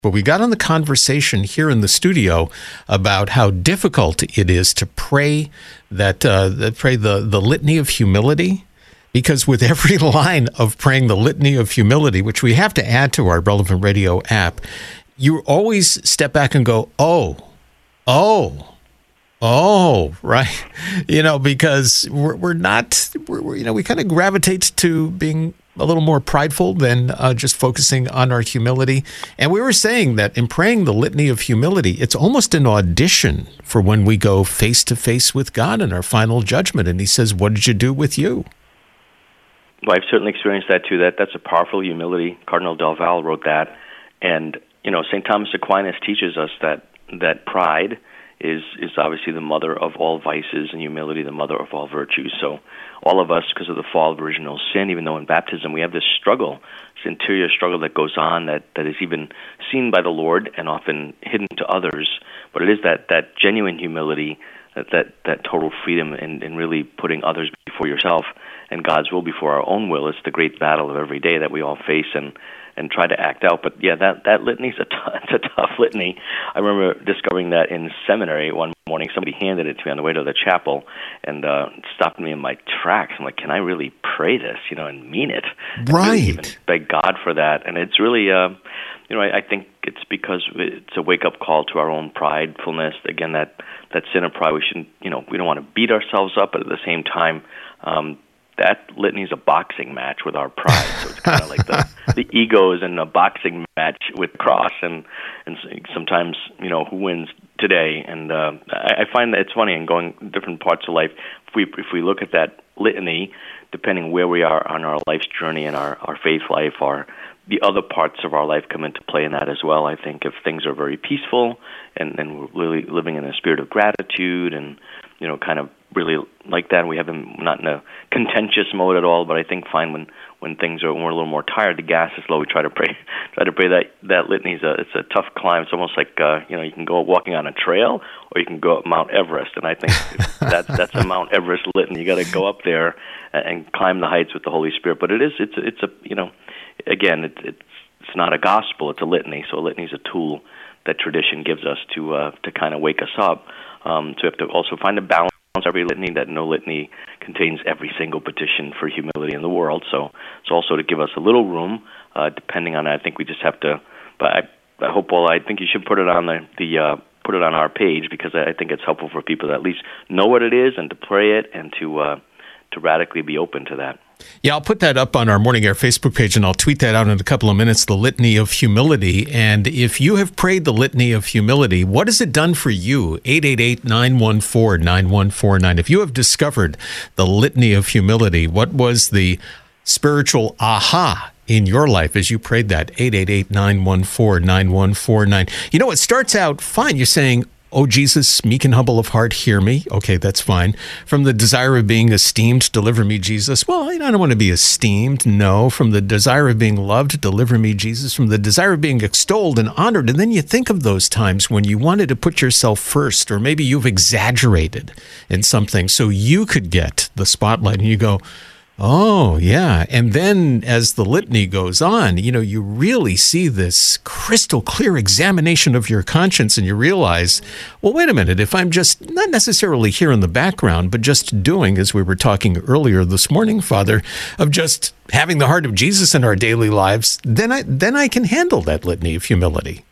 But we got on the conversation here in the studio about how difficult it is to pray the litany of humility, because with every line of praying the litany of humility, which we have to add to our Relevant Radio app, you always step back and go, oh, right. Because we kind of gravitate to being a little more prideful than just focusing on our humility. And we were saying that in praying the litany of humility, it's almost an audition for when we go face to face with God in our final judgment. And he says, what did you do with you? Well, I've certainly experienced that too. That's a powerful humility. Cardinal Del Valle wrote that. And, St. Thomas Aquinas teaches us that pride is obviously the mother of all vices, and humility the mother of all virtues. So all of us, because of the fall of original sin, even though in baptism we have this struggle, this interior struggle that goes on that is even seen by the Lord and often hidden to others, but it is that genuine humility, that total freedom in really putting others before yourself and God's will before our own will. It's the great battle of every day that we all face and try to act out. But yeah, that litany's it's a tough litany. I remember discovering that in seminary one morning. Somebody handed it to me on the way to the chapel and stopped me in my tracks. I'm like, can I really pray this, and mean it? Right. Really even beg God for that. And it's really, I think it's because it's a wake-up call to our own pridefulness. Again, that sin of pride, we shouldn't, we don't want to beat ourselves up, but at the same time, that litany is a boxing match with our pride. So it's kind of like the egos in a boxing match with cross, and sometimes, who wins today. And I find that it's funny in going different parts of life. If we look at that litany, depending where we are on our life's journey and our faith life, the other parts of our life come into play in that as well. I think if things are very peaceful and we're really living in a spirit of gratitude and, kind of really like that, we have them not in a contentious mode at all, but I think fine when things are, when we're a little more tired, the gas is low, we try to pray that litany. It's a tough climb. It's almost like, you can go walking on a trail or you can go up Mount Everest. And I think that's a Mount Everest litany. You got to go up there and climb the heights with the Holy Spirit. But it's again, it's not a gospel, it's a litany. So a litany is a tool that tradition gives us to kind of wake us up. So we have to also find a balance every litany, that no litany contains every single petition for humility in the world. So it's also to give us a little room, depending on, I think we just have to, but I think you should put it on put it on our page, because I think it's helpful for people to at least know what it is and to pray it and to radically be open to that. Yeah, I'll put that up on our Morning Air Facebook page, and I'll tweet that out in a couple of minutes, the Litany of Humility. And if you have prayed the Litany of Humility, what has it done for you? 888-914-9149. If you have discovered the Litany of Humility, what was the spiritual aha in your life as you prayed that? 888-914-9149. It starts out fine. You're saying, "Oh, Jesus, meek and humble of heart, hear me." Okay, that's fine. From the desire of being esteemed, deliver me, Jesus. Well, I don't want to be esteemed. No. From the desire of being loved, deliver me, Jesus. From the desire of being extolled and honored. And then you think of those times when you wanted to put yourself first, or maybe you've exaggerated in something so you could get the spotlight, and you go, oh, yeah. And then as the litany goes on, you really see this crystal clear examination of your conscience, and you realize, well, wait a minute, if I'm just not necessarily here in the background, but just doing, as we were talking earlier this morning, Father, of just having the heart of Jesus in our daily lives, then I can handle that litany of humility.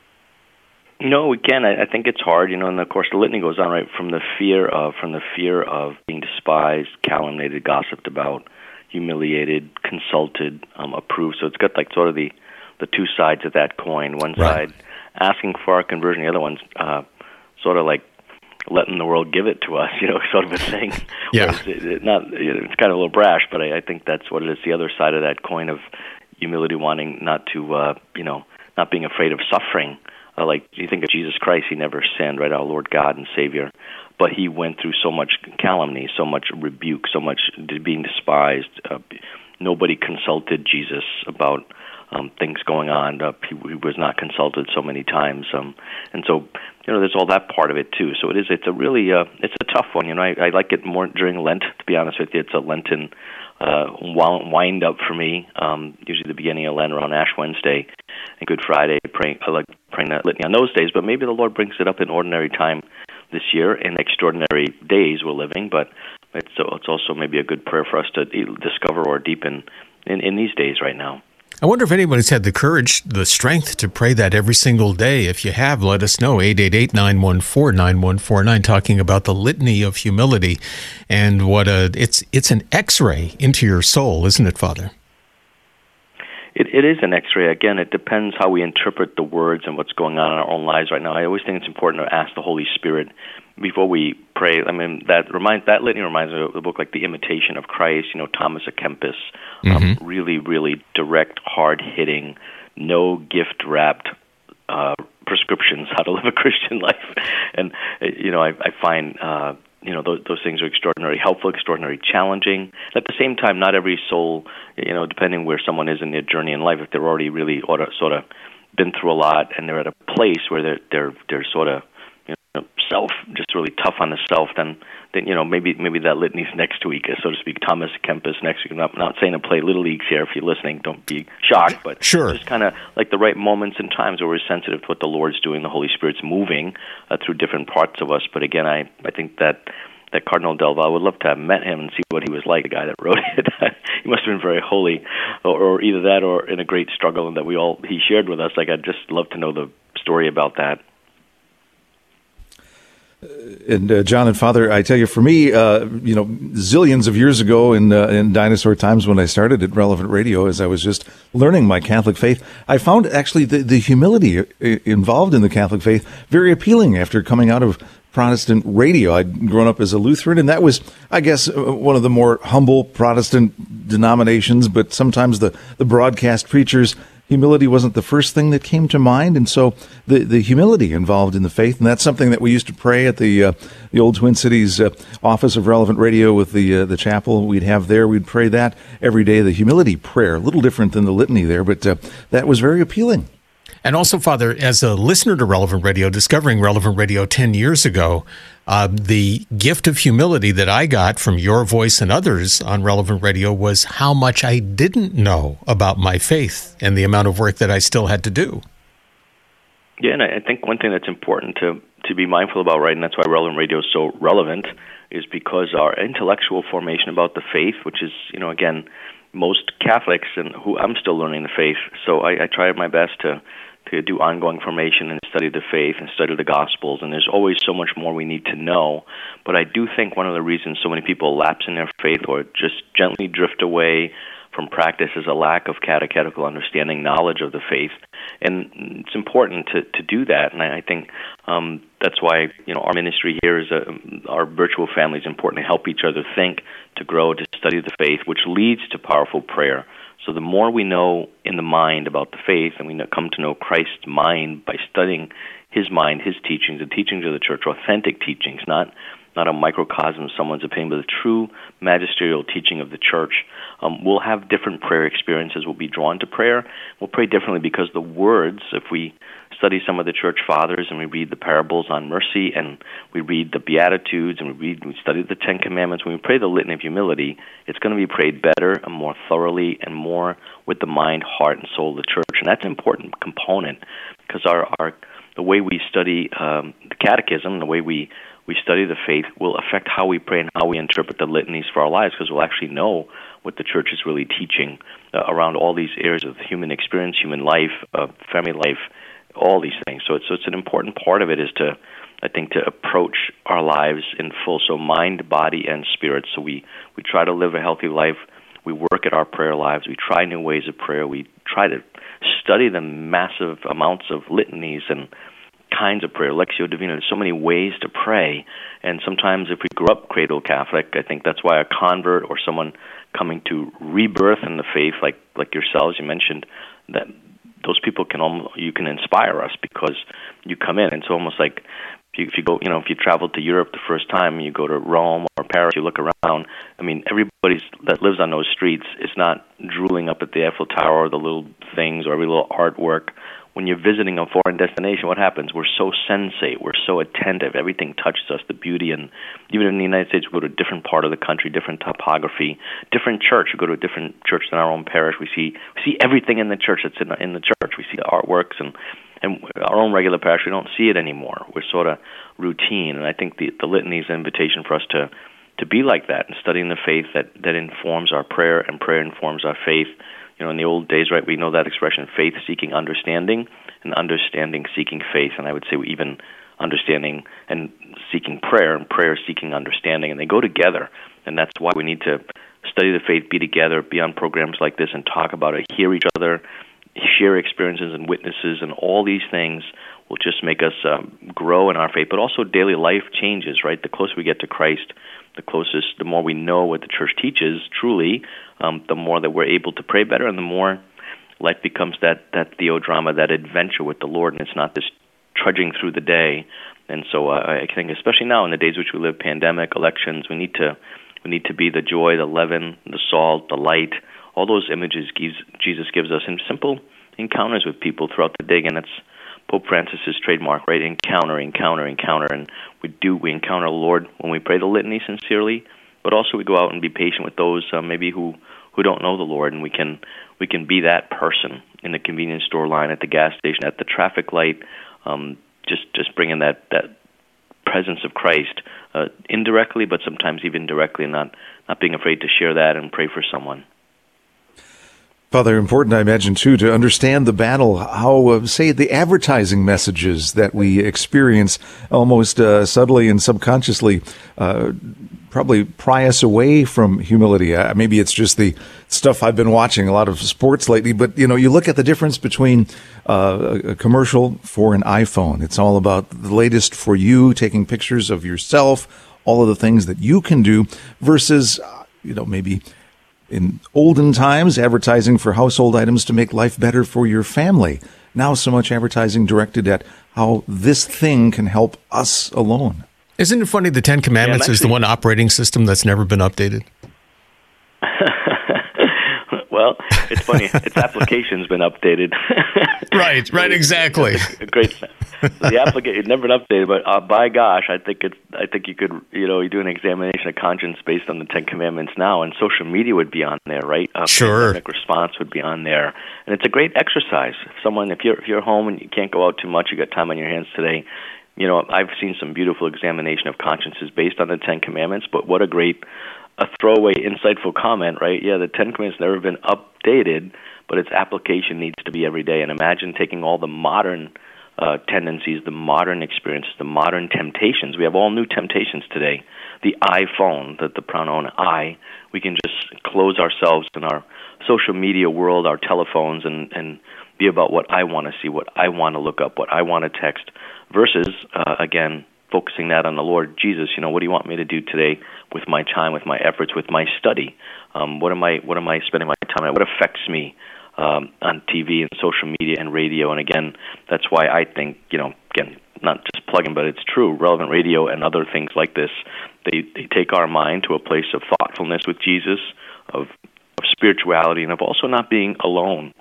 No, we can. I think it's hard, and of course the litany goes on right from the fear of being despised, calumniated, gossiped about, humiliated, consulted, approved. So it's got like sort of the two sides of that coin. One side asking for our conversion, the other one's sort of like letting the world give it to us, sort of a thing. Yeah. It's kind of a little brash, but I think that's what it is. The other side of that coin of humility, wanting not to, not being afraid of suffering. Like, you think of Jesus Christ, he never sinned, right? Our Lord God and Savior. But he went through so much calumny, so much rebuke, so much being despised. Nobody consulted Jesus about things going on. He was not consulted so many times. And so, there's all that part of it, too. So it's a really, it's a tough one. I like it more during Lent, to be honest with you. It's a Lenten wind up for me. Usually the beginning of Lent around Ash Wednesday and Good Friday. I like praying that litany on those days, but maybe the Lord brings it up in ordinary time this year in extraordinary days we're living. But it's also maybe a good prayer for us to discover or deepen in these days right now. I wonder if anybody's had the courage, the strength to pray that every single day. If you have, let us know. 888-914-9149, talking about the litany of humility and what it's an X-ray into your soul, isn't it, Father? It is an X-ray. Again, it depends how we interpret the words and what's going on in our own lives right now. I always think it's important to ask the Holy Spirit before we pray. I mean, that litany reminds me of a book like The Imitation of Christ. Thomas à Kempis. Really, really direct, hard-hitting, no gift-wrapped prescriptions how to live a Christian life. And I find those things are extraordinarily helpful, extraordinarily challenging. At the same time, not every soul, depending where someone is in their journey in life, if they're already really sort of been through a lot and they're at a place where they're sort of self, just really tough on the self, then maybe that litany's next week, so to speak. Thomas à Kempis next week. I'm not saying to play little leagues here. If you're listening, don't be shocked. But sure, just kind of like the right moments and times where we're sensitive to what the Lord's doing. The Holy Spirit's moving through different parts of us. But again, I think that Cardinal Del Valle, would love to have met him and see what he was like, the guy that wrote it. He must have been very holy, or either that or in a great struggle, and that he shared with us. Like, I'd just love to know the story about that. And John and Father, I tell you, for me, zillions of years ago in dinosaur times when I started at Relevant Radio, as I was just learning my Catholic faith, I found actually the humility involved in the Catholic faith very appealing after coming out of Protestant radio. I'd grown up as a Lutheran, and that was, I guess, one of the more humble Protestant denominations, but sometimes the broadcast preachers, humility wasn't the first thing that came to mind, and so the humility involved in the faith, and that's something that we used to pray at the old Twin Cities office of Relevant Radio with the chapel we'd have there. We'd pray that every day, the humility prayer, a little different than the litany there, but that was very appealing. And also, Father, as a listener to Relevant Radio, discovering Relevant Radio 10 years ago, the gift of humility that I got from your voice and others on Relevant Radio was how much I didn't know about my faith and the amount of work that I still had to do. Yeah, and I think one thing that's important to be mindful about, right, and that's why Relevant Radio is so relevant, is because our intellectual formation about the faith, which is, again, most Catholics, and who I'm still learning the faith, so I try my best to do ongoing formation and study the faith and study the Gospels, and there's always so much more we need to know. But I do think one of the reasons so many people lapse in their faith or just gently drift away from practice is a lack of catechetical understanding, knowledge of the faith. And it's important to do that, and I think that's why our ministry here is our virtual family is important to help each other think, to grow, to study the faith, which leads to powerful prayer. So the more we know in the mind about the faith, and we come to know Christ's mind by studying his mind, his teachings, the teachings of the church, authentic teachings, not a microcosm of someone's opinion, but the true magisterial teaching of the church, we'll have different prayer experiences. We'll be drawn to prayer. We'll pray differently because the words, if we study some of the church fathers and we read the parables on mercy and we read the Beatitudes and we study the Ten Commandments, when we pray the Litany of Humility, it's going to be prayed better and more thoroughly and more with the mind, heart, and soul of the church. And that's an important component because the way we study the catechism, the way we study the faith will affect how we pray and how we interpret the litanies for our lives, because we'll actually know what the church is really teaching around all these areas of human experience, human life, family life, all these things. So it's an important part of it is to approach our lives in full, so mind, body, and spirit. So we try to live a healthy life. We work at our prayer lives. We try new ways of prayer. We try to study the massive amounts of litanies and kinds of prayer, Lectio Divina. There's so many ways to pray, and sometimes if we grew up cradle Catholic, I think that's why a convert or someone coming to rebirth in the faith, like yourselves, you mentioned, that those people you can inspire us because you come in. It's almost like if you go, if you travel to Europe the first time, you go to Rome or Paris, you look around. I mean, everybody that lives on those streets is not drooling up at the Eiffel Tower or the little things or every little artwork. when you're visiting a foreign destination, what happens? We're so sensate, we're so attentive, everything touches us, the beauty. And even in the United States, we go to a different part of the country, different topography, different church. We go to a different church than our own parish. We see everything in the church that's in the church. We see the artworks, and our own regular parish, we don't see it anymore. We're sort of routine. And I think the litany is an invitation for us to be like that and studying the faith that informs our prayer, and prayer informs our faith. You know, in the old days, right, we know that expression, faith seeking understanding, and understanding seeking faith. And I would say even understanding and seeking prayer, and prayer seeking understanding, and they go together. And that's why we need to study the faith, be together, be on programs like this and talk about it, hear each other, share experiences and witnesses, and all these things will just make us grow in our faith. But also daily life changes, right? The closer we get to Christ, the more we know what the church teaches truly, the more that we're able to pray better, and the more life becomes that theodrama, that adventure with the Lord, and it's not this trudging through the day. And so I think, especially now in the days which we live, pandemic, elections, we need to be the joy, the leaven, the salt, the light, all those images Jesus gives us in simple encounters with people throughout the day. And that's Pope Francis's trademark, right? Encounter. And we encounter the Lord when we pray the litany sincerely, but also we go out and be patient with those maybe who don't know the Lord, and we can be that person in the convenience store line, at the gas station, at the traffic light, just bringing that presence of Christ indirectly, but sometimes even directly, and not being afraid to share that and pray for someone. Father, important, I imagine, too, to understand the battle, how, say, the advertising messages that we experience almost subtly and subconsciously probably pry us away from humility. Maybe it's just the stuff I've been watching, a lot of sports lately, but, you look at the difference between a commercial for an iPhone. It's all about the latest for you, taking pictures of yourself, all of the things that you can do, versus, maybe in olden times, advertising for household items to make life better for your family. Now so much advertising directed at how this thing can help us alone. Isn't it funny the Ten Commandments is the one operating system that's never been updated? Well, it's funny. Its application's been updated. Right, exactly. Great. The application it's never been updated, but by gosh, I think you could you do an examination of conscience based on the Ten Commandments now, and social media would be on there, right? Sure. Pandemic response would be on there, and it's a great exercise. If you're home and you can't go out too much, you got time on your hands today. I've seen some beautiful examination of consciences based on the Ten Commandments, but what a throwaway, insightful comment, right? Yeah, the Ten Commandments never been updated, but its application needs to be every day. And imagine taking all the modern tendencies, the modern experiences, the modern temptations. We have all new temptations today. The iPhone, the pronoun I, we can just close ourselves in our social media world, our telephones, and be about what I want to see, what I want to look up, what I want to text, versus, again, focusing that on the Lord. Jesus, what do you want me to do today with my time, with my efforts, with my study? What am I spending my time on? What affects me on TV and social media and radio? And again, that's why I think, again, not just plugging, but it's true, Relevant Radio and other things like this, they take our mind to a place of thoughtfulness with Jesus, of spirituality, and of also not being alone.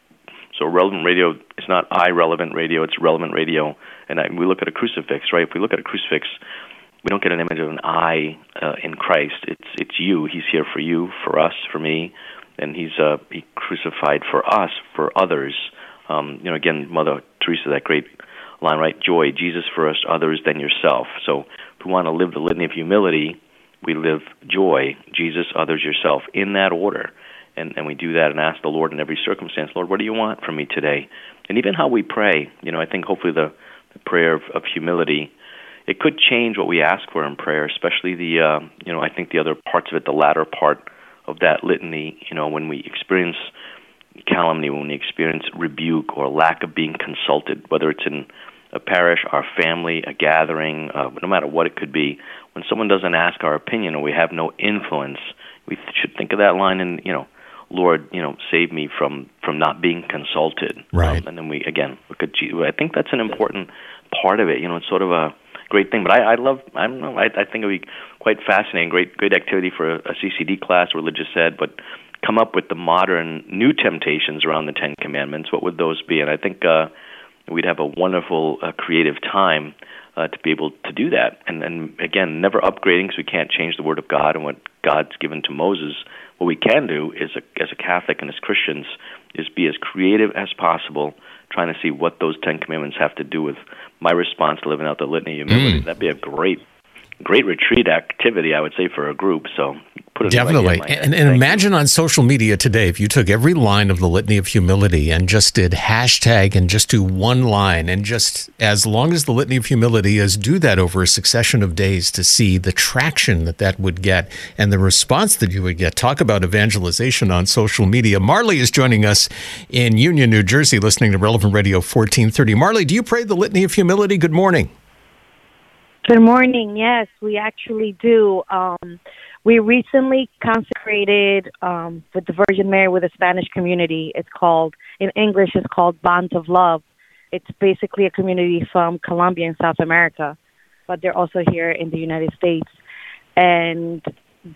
So Relevant Radio is not irrelevant radio, it's Relevant Radio. And we look at a crucifix, right? If we look at a crucifix, we don't get an image of an I in Christ. It's you. He's here for you, for us, for me, and he crucified for us, for others. Again, Mother Teresa, that great line, right? Joy, Jesus first, others, then yourself. So if we want to live the litany of humility, we live joy, Jesus, others, yourself, in that order. And we do that and ask the Lord in every circumstance, Lord, what do you want from me today? And even how we pray, I think hopefully the prayer of humility, it could change what we ask for in prayer, especially I think the other parts of it, the latter part of that litany, when we experience calumny, when we experience rebuke or lack of being consulted, whether it's in a parish, our family, a gathering, no matter what it could be, when someone doesn't ask our opinion or we have no influence, we should think of that line and, Lord, save me from not being consulted. Right. And then we, again, look at Jesus. I think that's an important part of it. It's sort of a great thing. But I think it would be quite fascinating, great activity for a CCD class, religious ed, but come up with the modern new temptations around the Ten Commandments. What would those be? And I think we'd have a wonderful creative time to be able to do that. And again, never upgrading, because we can't change the Word of God and what God's given to Moses. What we can do is, as a Catholic and as Christians, is be as creative as possible, trying to see what those 10 Commandments have to do with my response to living out the Litany of Humility. That'd be a great retreat activity, I would say, for a group. So put it definitely. And imagine on social media today, if you took every line of the Litany of Humility and just did hashtag and just do one line, and just as long as the Litany of Humility is, do that over a succession of days to see the traction that would get and the response that you would get. Talk about evangelization on social media. Marley is joining us in Union, New Jersey, listening to Relevant Radio 1430. Marley, do you pray the Litany of Humility? Good morning. Good morning. Yes, we actually do. We recently consecrated with the Virgin Mary with a Spanish community. It's called, in English, it's called Bonds of Love. It's basically a community from Colombia in South America, but they're also here in the United States. And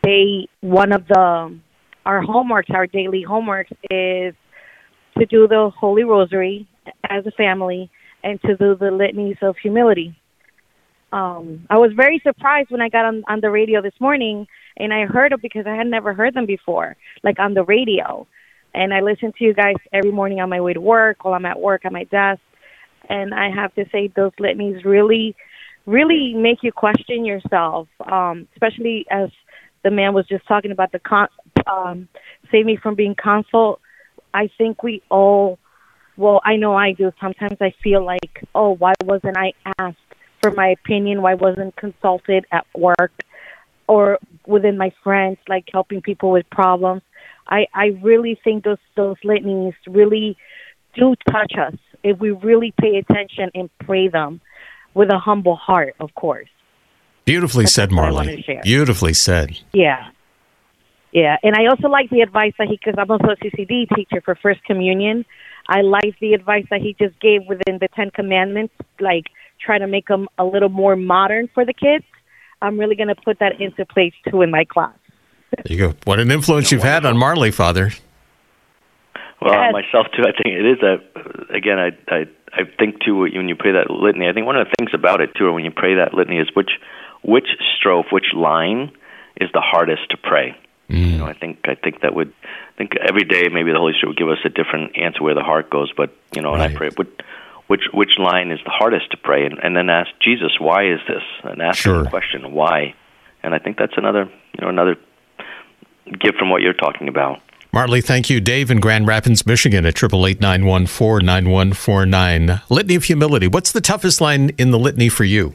our homeworks, our daily homeworks, is to do the Holy Rosary as a family and to do the litanies of humility. I was very surprised when I got on the radio this morning, and I heard them because I had never heard them before, like on the radio. And I listen to you guys every morning on my way to work, while I'm at work at my desk. And I have to say, those litanies really, really make you question yourself, especially as the man was just talking about save me from being consul. I think we all, well, I know I do. Sometimes I feel like, oh, why wasn't I asked for my opinion? Why wasn't consulted at work or within my friends, like helping people with problems? I really think those litanies really do touch us if we really pay attention and pray them with a humble heart, of course. Beautifully said, Marley. Beautifully said. Yeah. And I also like the advice that because I'm also a CCD teacher for First Communion. I like the advice that he just gave within the 10 Commandments, like try to make them a little more modern for the kids. I'm really going to put that into place, too, in my class. There you go. What an influence you've had on Marley, Father. Well, yes. Myself, too, I think it is again, I think, too, when you pray that litany, I think one of the things about it, too, when you pray that litany is which strophe, which line is the hardest to pray. You know, I think that would, every day maybe the Holy Spirit would give us a different answer where the heart goes, but, you know, and I pray, which line is the hardest to pray, and then ask Jesus, why is this? And ask the question, why? And I think that's another gift from what you're talking about. Marley, thank you. Dave in Grand Rapids, Michigan at 888-914-9149. Litany of Humility. What's the toughest line in the litany for you?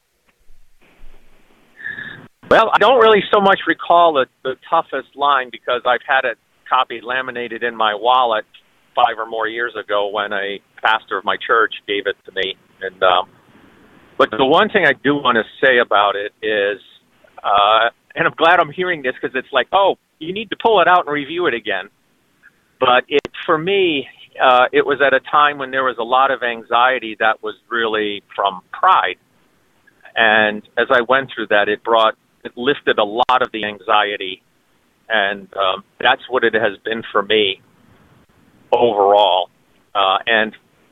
Well, I don't really so much recall the toughest line because I've had it copied, laminated in my wallet 5 or more years ago when a pastor of my church gave it to me. And but the one thing I do want to say about it is, and I'm glad I'm hearing this because it's like, oh, you need to pull it out and review it again. But for me, it was at a time when there was a lot of anxiety that was really from pride. And as I went through that, it lifted a lot of the anxiety. And that's what it has been for me overall. And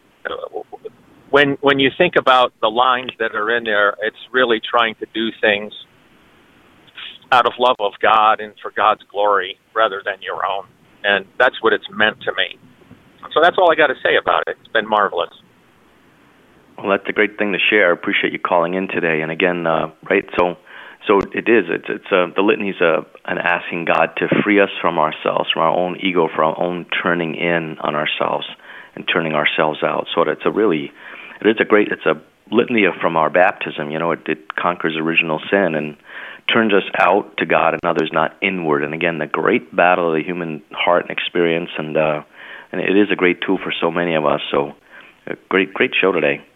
when you think about the lines that are in there, it's really trying to do things out of love of God and for God's glory rather than your own. And that's what it's meant to me. So that's all I got to say about it. It's been marvelous. Well, that's a great thing to share. I appreciate you calling in today. And again, right, so it is. It's the litany is an asking God to free us from ourselves, from our own ego, from our own turning in on ourselves and turning ourselves out. So it's a litany from our baptism. You know, it conquers original sin and turns us out to God and others, not inward. And again, the great battle of the human heart and experience, and it is a great tool for so many of us. So, a great show today.